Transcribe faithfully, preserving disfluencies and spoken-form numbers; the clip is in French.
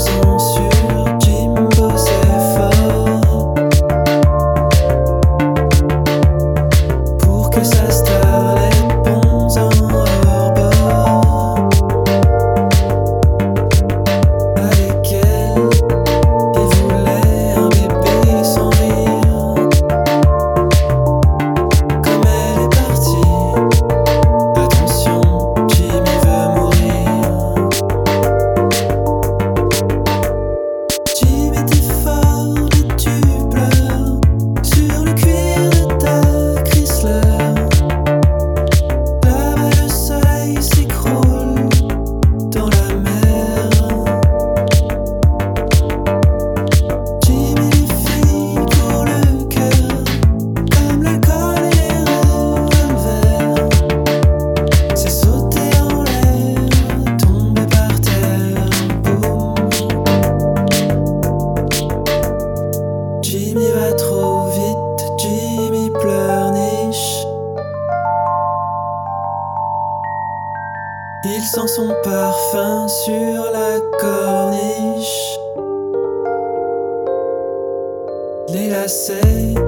ans sur Jimbo, c'est fort pour que sa starlet ponce en hors-bord avec elle. Il voulait un bébé sans rire. Comme elle est partie, attention, Jimmy veut mourir. Jimmy, t'es fort et tu pleures sur le cuir de ta Chrysler. Là-bas le soleil s'écroule dans la mer. Jimmy, les filles pour le cœur, comme l'alcool et les revolvers. C'est sauter en l'air, tomber par terre, boum. Jimmy va trop vite, Jimmy pleurniche. Il sent son parfum sur la corniche. Les lacets